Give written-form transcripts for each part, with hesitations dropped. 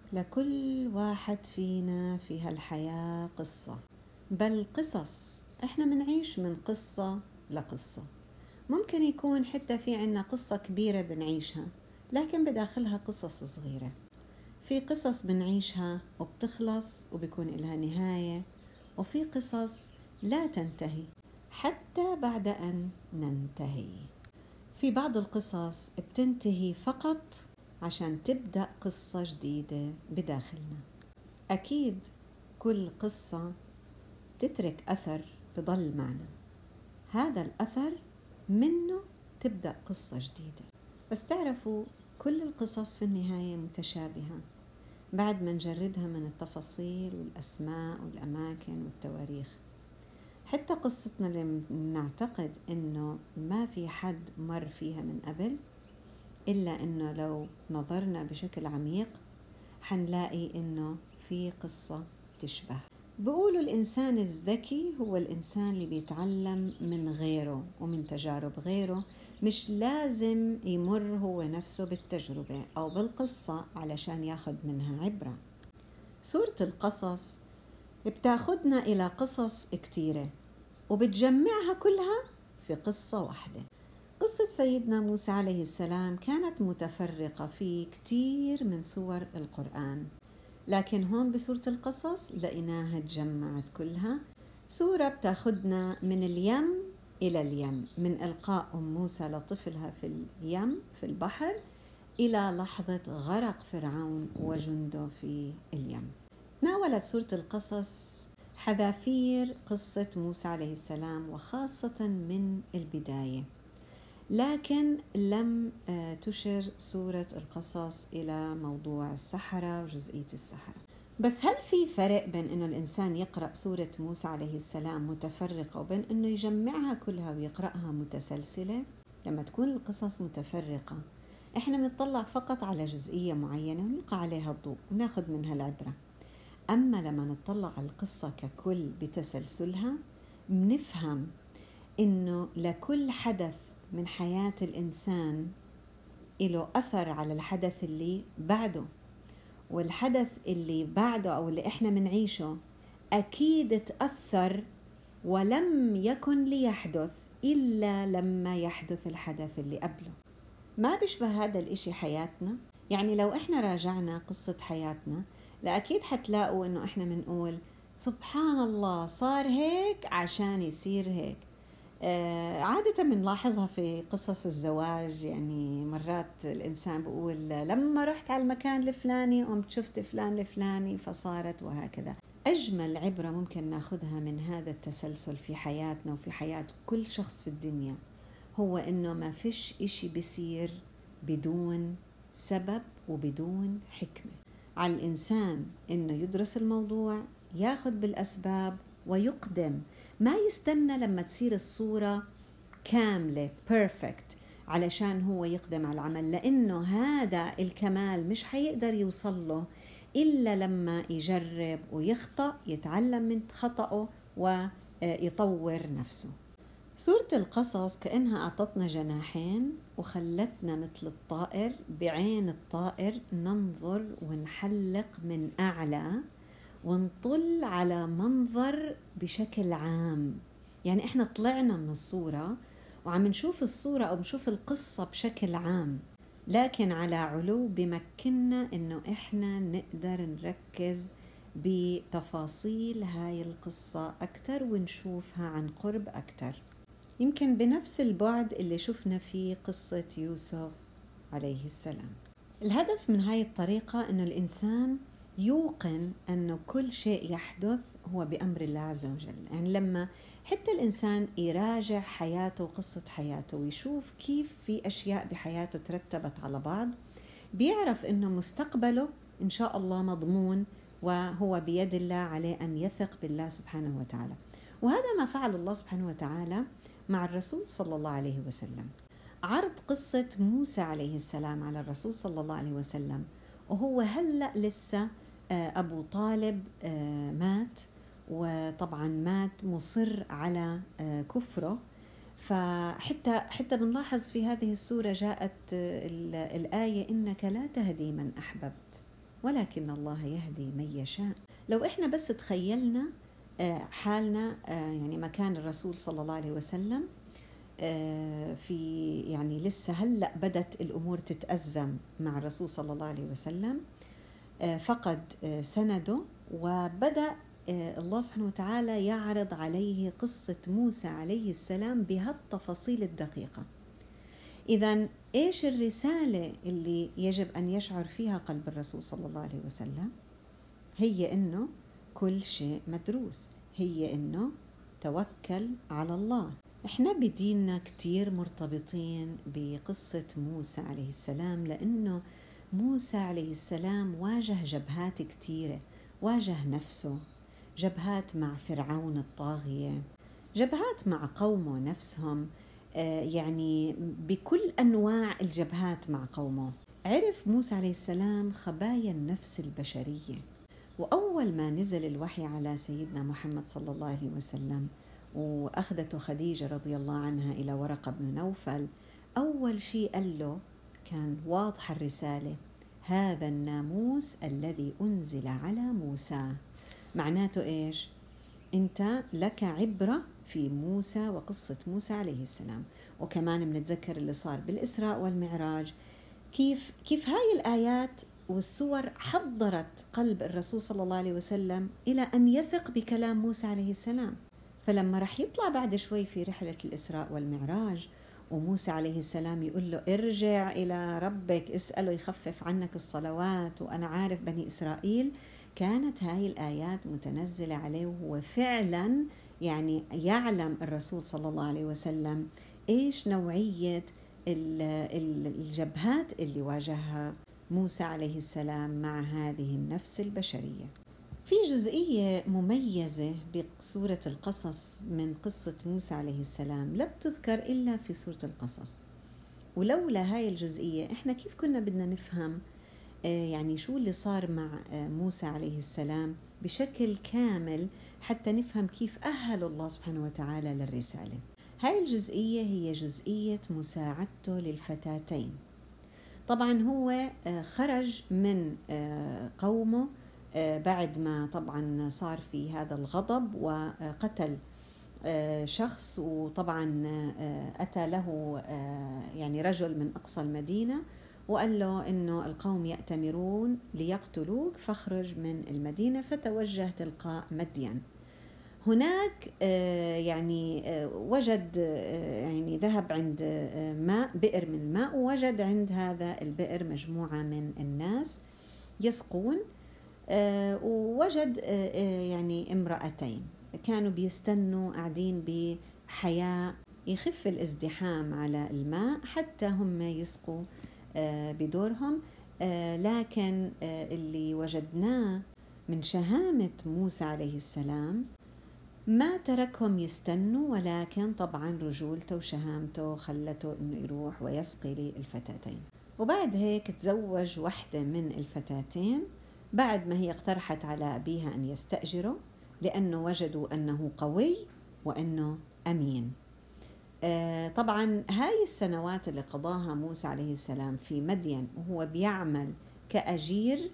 لكل واحد فينا في هالحياة قصة، بل قصص احنا منعيش من قصة لقصة. ممكن يكون حتى في عنا قصة كبيرة بنعيشها، لكن بداخلها قصص صغيرة. في قصص بنعيشها وبتخلص وبيكون لها نهاية، وفي قصص لا تنتهي حتى بعد أن ننتهي. في بعض القصص بتنتهي فقط عشان تبدأ قصة جديدة بداخلنا. أكيد كل قصة بتترك أثر بضل معنا، هذا الأثر منه تبدأ قصة جديدة. بس تعرفوا كل القصص في النهاية متشابهة بعد ما نجردها من التفاصيل والأسماء والأماكن والتواريخ. حتى قصتنا اللي نعتقد إنه ما في حد مر فيها من قبل، إلا إنه لو نظرنا بشكل عميق حنلاقي إنه في قصة تشبه. بيقولوا الإنسان الذكي هو الإنسان اللي بيتعلم من غيره ومن تجارب غيره، مش لازم يمر هو نفسه بالتجربة أو بالقصة علشان ياخد منها عبرة. سورة القصص بتاخدنا إلى قصص كتيرة وبتجمعها كلها في قصة واحدة. قصة سيدنا موسى عليه السلام كانت متفرقة في كتير من سور القرآن، لكن هون بسورة القصص لقيناها تجمعت كلها. سورة بتاخدنا من اليم إلى اليم، من إلقاء موسى لطفلها في اليم في البحر إلى لحظة غرق فرعون وجنده في اليم. ناولت سورة القصص حذافير قصة موسى عليه السلام وخاصة من البداية، لكن لم تشر سورة القصص إلى موضوع السحرة وجزئية السحرة. بس هل في فرق بين إنه الإنسان يقرأ سورة موسى عليه السلام متفرقة وبين إنه يجمعها كلها ويقرأها متسلسلة؟ لما تكون القصص متفرقة إحنا بنطلع فقط على جزئية معينة ونلقى عليها الضوء وناخد منها العبرة. أما لما نطلع على القصة ككل بتسلسلها بنفهم إنه لكل حدث من حياة الإنسان له أثر على الحدث اللي بعده، والحدث اللي بعده أو اللي إحنا منعيشه أكيد تأثر ولم يكن ليحدث إلا لما يحدث الحدث اللي قبله. ما بيشبه هذا الإشي حياتنا؟ يعني لو إحنا راجعنا قصة حياتنا لأكيد حتلاقوا إنه إحنا منقول سبحان الله صار هيك عشان يصير هيك. عادة بنلاحظها في قصص الزواج، يعني مرات الإنسان بيقول لما رحت على المكان الفلاني قمت شفت فلان الفلاني فصارت، وهكذا. أجمل عبرة ممكن ناخدها من هذا التسلسل في حياتنا وفي حياة كل شخص في الدنيا هو إنه ما فيش إشي بيصير بدون سبب وبدون حكمة. على الإنسان إنه يدرس الموضوع، ياخد بالأسباب ويقدم، ما يستنى لما تصير الصورة كاملة perfect علشان هو يقدم على العمل، لأنه هذا الكمال مش حيقدر يوصل له إلا لما يجرب ويخطأ، يتعلم من خطأه ويطور نفسه. سورة القصص كأنها أعطتنا جناحين وخلتنا مثل الطائر، بعين الطائر ننظر ونحلق من أعلى ونطل على منظر بشكل عام. يعني إحنا طلعنا من الصورة وعم نشوف الصورة أو نشوف القصة بشكل عام، لكن على علو بمكننا إنه إحنا نقدر نركز بتفاصيل هاي القصة أكتر ونشوفها عن قرب أكتر، يمكن بنفس البعد اللي شفنا فيه قصة يوسف عليه السلام. الهدف من هاي الطريقة إنه الإنسان يوقن أنه كل شيء يحدث هو بأمر الله عز وجل. يعني لما حتى الإنسان يراجع حياته وقصة حياته ويشوف كيف في أشياء بحياته ترتبت على بعض، بيعرف أنه مستقبله إن شاء الله مضمون وهو بيد الله، عليه أن يثق بالله سبحانه وتعالى. وهذا ما فعل الله سبحانه وتعالى مع الرسول صلى الله عليه وسلم. عرض قصة موسى عليه السلام على الرسول صلى الله عليه وسلم وهو هلأ لسه أبو طالب مات، وطبعا مات مصر على كفره. فحتى بنلاحظ في هذه السورة جاءت الآية إنك لا تهدي من أحببت ولكن الله يهدي من يشاء. لو إحنا بس تخيلنا حالنا يعني مكان الرسول صلى الله عليه وسلم، في يعني لسه هلأ بدت الأمور تتأزم مع الرسول صلى الله عليه وسلم، فقد سنده، وبدأ الله سبحانه وتعالى يعرض عليه قصة موسى عليه السلام بهالتفاصيل الدقيقة. إذن إيش الرسالة اللي يجب أن يشعر فيها قلب الرسول صلى الله عليه وسلم؟ هي إنه كل شيء مدروس، هي إنه توكل على الله. إحنا بديننا كتير مرتبطين بقصة موسى عليه السلام، لأنه موسى عليه السلام واجه جبهات كتيرة، واجه نفسه، جبهات مع فرعون الطاغية، جبهات مع قومه نفسهم، يعني بكل أنواع الجبهات مع قومه. عرف موسى عليه السلام خبايا النفس البشرية. وأول ما نزل الوحي على سيدنا محمد صلى الله عليه وسلم وأخذته خديجة رضي الله عنها إلى ورقة بن نوفل، أول شيء قال له كان واضح الرسالة: هذا الناموس الذي أنزل على موسى. معناته إيش؟ أنت لك عبرة في موسى وقصة موسى عليه السلام. وكمان بنتذكر اللي صار بالإسراء والمعراج، كيف هاي الآيات والسور حضرت قلب الرسول صلى الله عليه وسلم إلى أن يثق بكلام موسى عليه السلام. فلما رح يطلع بعد شوي في رحلة الإسراء والمعراج وموسى عليه السلام يقول له ارجع إلى ربك اسأله يخفف عنك الصلوات وأنا عارف بني إسرائيل، كانت هاي الآيات متنزلة عليه، وهو فعلا يعني يعلم الرسول صلى الله عليه وسلم إيش نوعية الجبهات اللي واجهها موسى عليه السلام مع هذه النفس البشرية. في جزئية مميزة بسورة القصص من قصة موسى عليه السلام لا بتذكر إلا في سورة القصص، ولولا هاي الجزئية إحنا كيف كنا بدنا نفهم يعني شو اللي صار مع موسى عليه السلام بشكل كامل حتى نفهم كيف أهل الله سبحانه وتعالى للرسالة. هاي الجزئية هي جزئية مساعدته للفتاتين. طبعا هو خرج من قومه بعد ما طبعا صار في هذا الغضب وقتل شخص، وطبعا أتى له يعني رجل من أقصى المدينة وقال له إنه القوم يأتمرون ليقتلوك فاخرج من المدينة، فتوجه تلقاء مدين. هناك يعني وجد يعني ذهب عند ماء، بئر من الماء، ووجد عند هذا البئر مجموعة من الناس يسقون، ووجد يعني امرأتين كانوا بيستنوا قاعدين بحياء يخف الازدحام على الماء حتى هم يسقوا بدورهم. لكن اللي وجدناه من شهامة موسى عليه السلام ما تركهم يستنوا، ولكن طبعا رجولته وشهامته خلته انه يروح ويسقي للفتاتين. وبعد هيك تزوج واحدة من الفتاتين بعد ما هي اقترحت على أبيها أن يستأجره، لأنه وجدوا أنه قوي وأنه أمين. طبعا هاي السنوات اللي قضاها موسى عليه السلام في مدين وهو بيعمل كأجير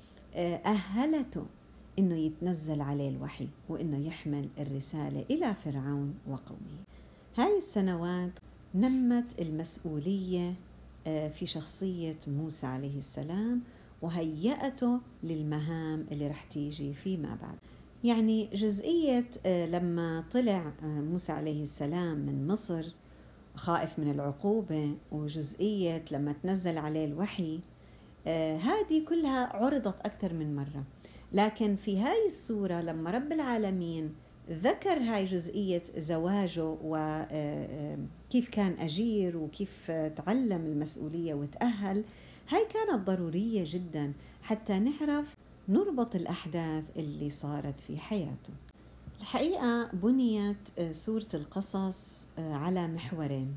أهلته إنه يتنزل عليه الوحي وإنه يحمل الرسالة إلى فرعون وقومه. هاي السنوات نمت المسؤولية في شخصية موسى عليه السلام وهيئته للمهام اللي رح تيجي فيما بعد. يعني جزئية لما طلع موسى عليه السلام من مصر خائف من العقوبة، وجزئية لما تنزل عليه الوحي، هذه كلها عرضت أكثر من مرة. لكن في هاي السورة لما رب العالمين ذكر هاي جزئية زواجه وكيف كان أجير وكيف تعلم المسؤولية وتأهل، هاي كانت ضرورية جدا حتى نعرف نربط الأحداث اللي صارت في حياته. الحقيقة بنيت سورة القصص على محورين: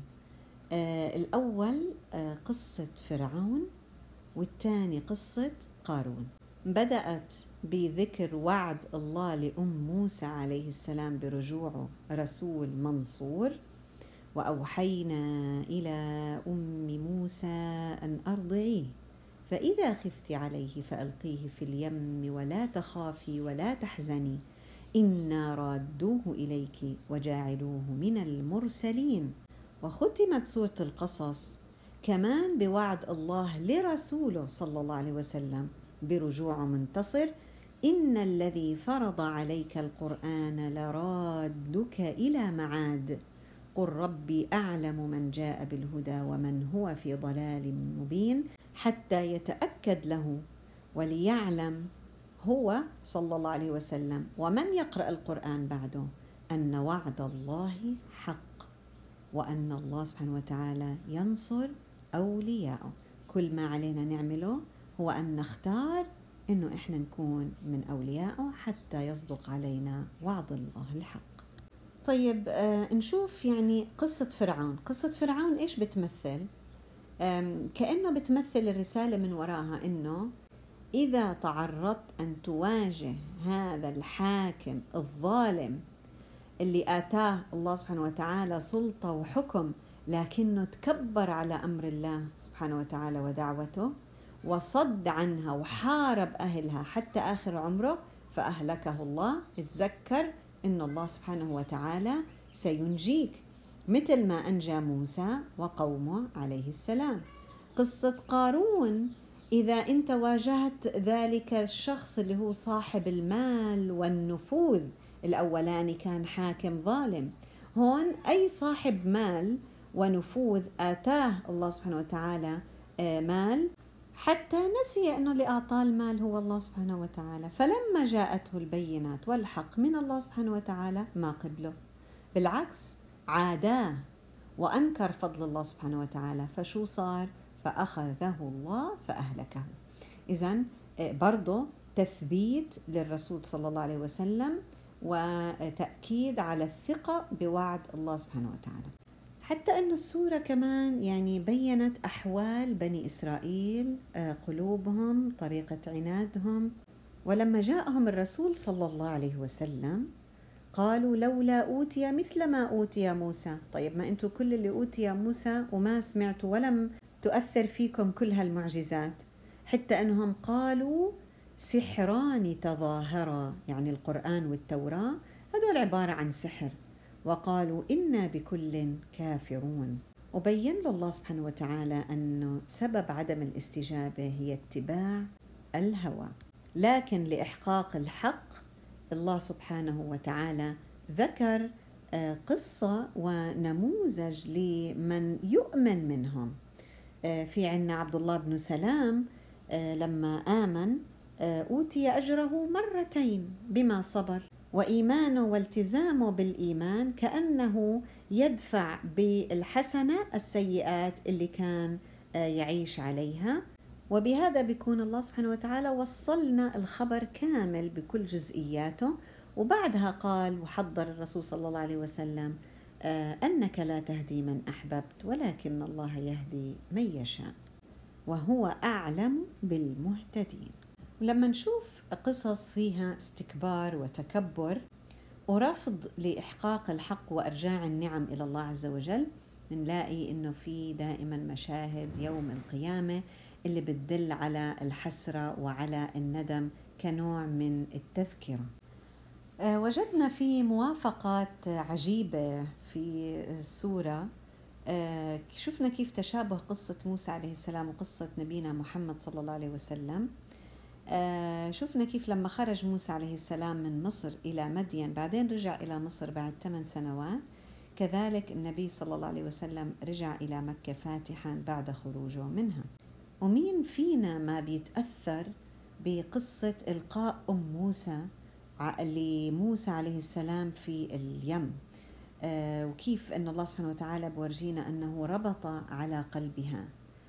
الأول قصة فرعون، والثاني قصة قارون. بدأت بذكر وعد الله لأم موسى عليه السلام برجوعه رسول منصور: وأوحينا إلى أم موسى أن أرضعيه فإذا خفت عليه فألقيه في اليم ولا تخافي ولا تحزني إنا رادوه إليك وجاعلوه من المرسلين. وختمت سورة القصص كمان بوعد الله لرسوله صلى الله عليه وسلم برجوع منتصر: إن الذي فرض عليك القرآن لرادك إلى معاد قل ربي أعلم من جاء بالهدى ومن هو في ضلال مبين حتى يتأكد له وليعلم هو صلى الله عليه وسلم ومن يقرأ القرآن بعده أن وعد الله حق وأن الله سبحانه وتعالى ينصر أولياءه. كل ما علينا نعمله هو أن نختار إنه إحنا نكون من أوليائه حتى يصدق علينا وعد الله الحق. طيب نشوف يعني قصة فرعون. قصة فرعون إيش بتمثل؟ كأنه بتمثل الرسالة من وراها إنه إذا تعرضت أن تواجه هذا الحاكم الظالم اللي آتاه الله سبحانه وتعالى سلطة وحكم لكنه تكبر على أمر الله سبحانه وتعالى ودعوته وصد عنها وحارب أهلها حتى آخر عمره فأهلكه الله، تذكر إن الله سبحانه وتعالى سينجيك مثل ما أنجى موسى وقومه عليه السلام. قصة قارون، إذا أنت واجهت ذلك الشخص اللي هو صاحب المال والنفوذ، الأولاني كان حاكم ظالم، هون أي صاحب مال ونفوذ آتاه الله سبحانه وتعالى مال حتى نسي أنه اللي أعطاه المال هو الله سبحانه وتعالى، فلما جاءته البينات والحق من الله سبحانه وتعالى ما قبله، بالعكس عاداه وأنكر فضل الله سبحانه وتعالى، فشو صار؟ فأخذه الله فأهلكه. إذن برضو تثبيت للرسول صلى الله عليه وسلم وتأكيد على الثقة بوعد الله سبحانه وتعالى. حتى أن السورة كمان يعني بيّنت أحوال بني إسرائيل، قلوبهم، طريقة عنادهم، ولما جاءهم الرسول صلى الله عليه وسلم قالوا لولا أوتي مثل ما أوتي موسى. طيب ما أنتوا كل اللي أوتي موسى وما سمعتوا ولم تؤثر فيكم كل هالمعجزات، حتى أنهم قالوا سحران تظاهرا، يعني القرآن والتوراة هذول عبارة عن سحر، وقالوا إنا بكل كافرون. وبين له الله سبحانه وتعالى أنه سبب عدم الاستجابة هي اتباع الهوى، لكن لإحقاق الحق الله سبحانه وتعالى ذكر قصة ونموذج لمن يؤمن منهم. في عنا عبد الله بن سلام لما آمن أوتي أجره مرتين بما صبر، وإيمانه والتزامه بالإيمان كأنه يدفع بالحسنة السيئات اللي كان يعيش عليها، وبهذا بيكون الله سبحانه وتعالى وصلنا الخبر كامل بكل جزئياته. وبعدها قال وحضر الرسول صلى الله عليه وسلم أنك لا تهدي من أحببت ولكن الله يهدي من يشاء وهو أعلم بالمهتدين. ولما نشوف قصص فيها استكبار وتكبر ورفض لإحقاق الحق وإرجاع النعم إلى الله عز وجل، نلاقي إنه في دائما مشاهد يوم القيامة اللي بتدل على الحسرة وعلى الندم كنوع من التذكرة. وجدنا في موافقات عجيبة في السورة. شفنا كيف تشابه قصة موسى عليه السلام وقصة نبينا محمد صلى الله عليه وسلم. شفنا كيف لما خرج موسى عليه السلام من مصر إلى مدين، بعدين رجع إلى مصر بعد 8 سنوات، كذلك النبي صلى الله عليه وسلم رجع إلى مكة فاتحا بعد خروجه منها. ومين فينا ما بيتأثر بقصة إلقاء موسى لموسى عليه السلام في اليم، وكيف أن الله سبحانه وتعالى بورجينا أنه ربط على قلبها.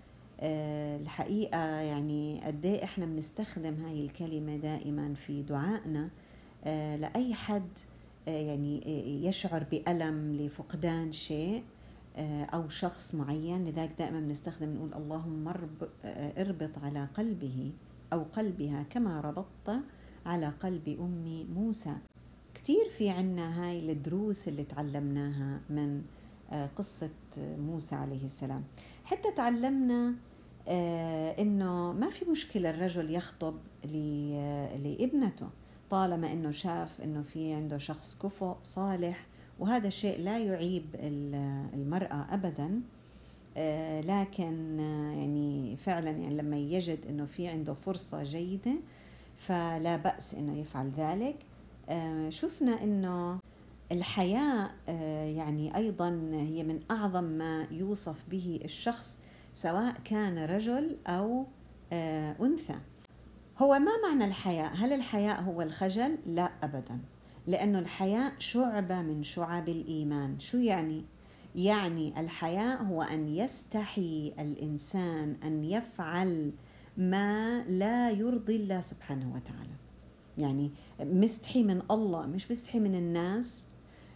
الحقيقة يعني قد ايه احنا بنستخدم هاي الكلمة دائما في دعائنا لأي حد يعني يشعر بألم لفقدان شيء أو شخص معين، لذلك دائما بنستخدم نقول اللهم اربط على قلبه أو قلبها كما ربطت على قلب أم موسى. كتير في عنا هاي الدروس اللي تعلمناها من قصة موسى عليه السلام. حتى تعلمنا إنه ما في مشكلة الرجل يخطب لابنته طالما إنه شاف إنه في عنده شخص كفؤ صالح، وهذا الشيء لا يعيب المرأة أبدا. لكن يعني فعلا يعني لما يجد إنه في عنده فرصة جيدة فلا بأس إنه يفعل ذلك. شفنا إنه الحياء يعني أيضا هي من أعظم ما يوصف به الشخص سواء كان رجل أو أنثى. هو ما معنى الحياء؟ هل الحياء هو الخجل؟ لا أبدا، لأنه الحياء شعبة من شعب الإيمان. شو يعني؟ يعني الحياء هو أن يستحي الإنسان أن يفعل ما لا يرضي الله سبحانه وتعالى. يعني مستحي من الله، مش مستحي من الناس.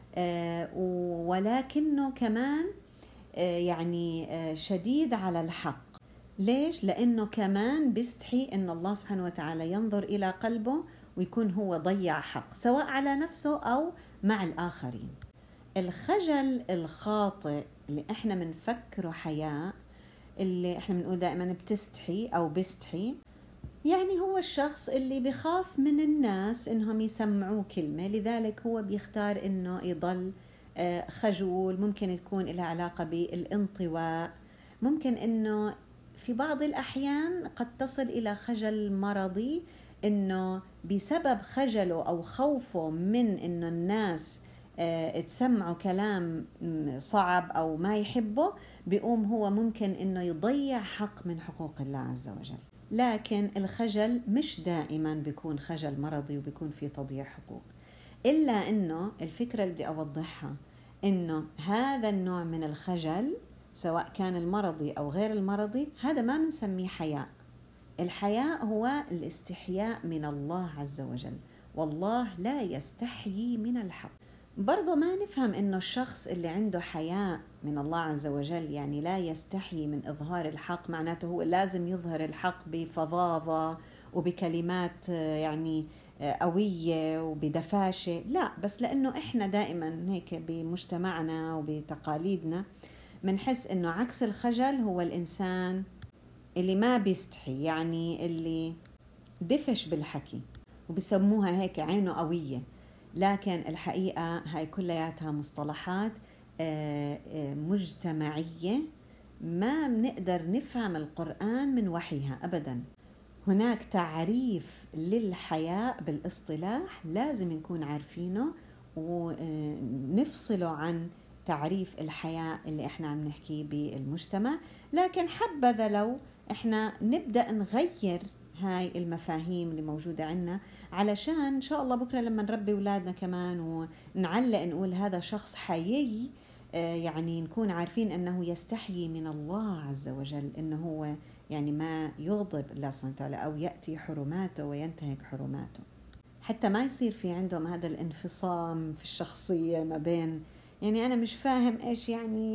ولكنه كمان يعني شديد على الحق. ليش؟ لأنه كمان بيستحي أن الله سبحانه وتعالى ينظر إلى قلبه ويكون هو ضيع حق سواء على نفسه أو مع الآخرين. الخجل الخاطئ اللي احنا منفكره حياء، اللي احنا بنقول دائما بتستحي أو بيستحي، يعني هو الشخص اللي بيخاف من الناس إنهم يسمعوه كلمة، لذلك هو بيختار إنه يضل خجول. ممكن تكون لها علاقة بالانطواء، ممكن إنه في بعض الأحيان قد تصل إلى خجل مرضي، إنه بسبب خجله أو خوفه من إنه الناس تسمعوا كلام صعب أو ما يحبه، بيقوم هو ممكن إنه يضيع حق من حقوق الله عز وجل. لكن الخجل مش دائما بيكون خجل مرضي وبيكون في تضييع حقوق، إلا إنه الفكرة اللي بدي أوضحها إنه هذا النوع من الخجل سواء كان المرضي أو غير المرضي، هذا ما بنسميه حياء. الحياء هو الاستحياء من الله عز وجل، والله لا يستحيي من الحق. برضو ما نفهم إنه الشخص اللي عنده حياء من الله عز وجل يعني لا يستحي من إظهار الحق، معناته هو لازم يظهر الحق بفظاظة وبكلمات يعني قوية وبدفاشة. لا، بس لأنه إحنا دائما هيك بمجتمعنا وبتقاليدنا منحس إنه عكس الخجل هو الإنسان اللي ما بيستحي، يعني اللي دفش بالحكي، وبسموها هيك عينه قوية. لكن الحقيقة هاي كلياتها مصطلحات مجتمعية، ما بنقدر نفهم القرآن من وحيها أبدا. هناك تعريف للحياء بالاصطلاح لازم نكون عارفينه ونفصله عن تعريف الحياء اللي احنا عم نحكيه بالمجتمع. لكن حبذا لو احنا نبدأ نغير هاي المفاهيم اللي موجودة عنا، علشان إن شاء الله بكرة لما نربي أولادنا كمان ونعلق نقول هذا شخص حيي، يعني نكون عارفين أنه يستحيي من الله عز وجل، أنه هو يعني ما يغضب الله سبحانه وتعالى أو يأتي حرماته وينتهك حرماته، حتى ما يصير في عندهم هذا الانفصام في الشخصية ما بين يعني أنا مش فاهم إيش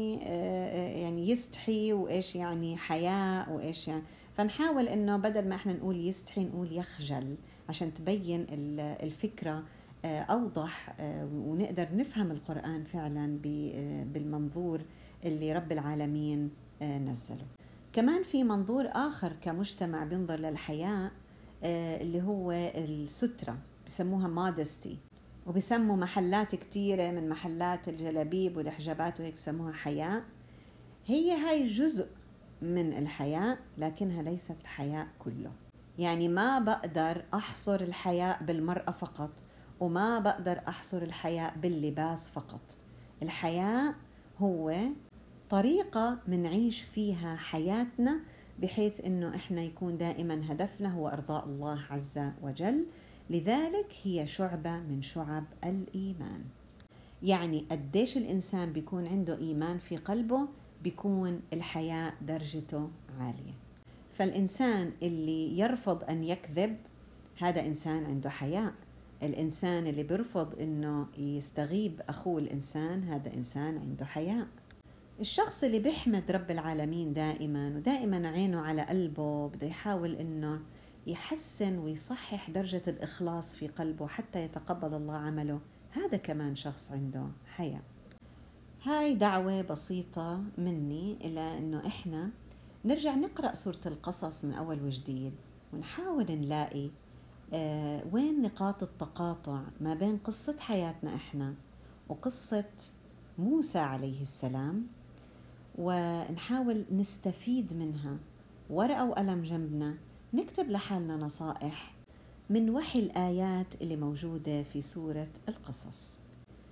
يعني يستحي وإيش يعني حياء وإيش يعني. فنحاول إنه بدل ما إحنا نقول يستحي نقول يخجل، عشان تبين الفكرة أوضح، ونقدر نفهم القرآن فعلا بالمنظور اللي رب العالمين نزله. كمان في منظور آخر كمجتمع بينظر للحياء اللي هو السترة، بسموها modesty، وبسموا محلات كتيرة من محلات الجلابيب والحجابات وهيك بسموها حياء. هاي جزء من الحياء، لكنها ليست حياء كله. يعني ما بقدر أحصر الحياء بالمرأة فقط، وما بقدر أحصر الحياء باللباس فقط. الحياء هو طريقة منعيش فيها حياتنا بحيث إنه إحنا يكون دائما هدفنا هو إرضاء الله عز وجل. لذلك هي شعبة من شعب الإيمان. يعني قديش الإنسان بيكون عنده إيمان في قلبه بيكون الحياء درجته عالية. فالإنسان اللي يرفض أن يكذب هذا إنسان عنده حياء. الإنسان اللي بيرفض إنه يستغيب أخوه الإنسان هذا إنسان عنده حياء. الشخص اللي بيحمد رب العالمين دائما ودائما عينه على قلبه بده يحاول إنه يحسن ويصحح درجة الإخلاص في قلبه حتى يتقبل الله عمله، هذا كمان شخص عنده حياء. هاي دعوة بسيطة مني إلى إنه إحنا نرجع نقرأ سورة القصص من أول وجديد ونحاول نلاقي وين نقاط التقاطع ما بين قصة حياتنا إحنا وقصة موسى عليه السلام، ونحاول نستفيد منها. ورقة وقلم جنبنا نكتب لحالنا نصائح من وحي الآيات اللي موجودة في سورة القصص.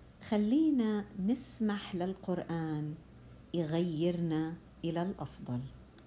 خلينا نسمح للقرآن يغيرنا إلى الأفضل.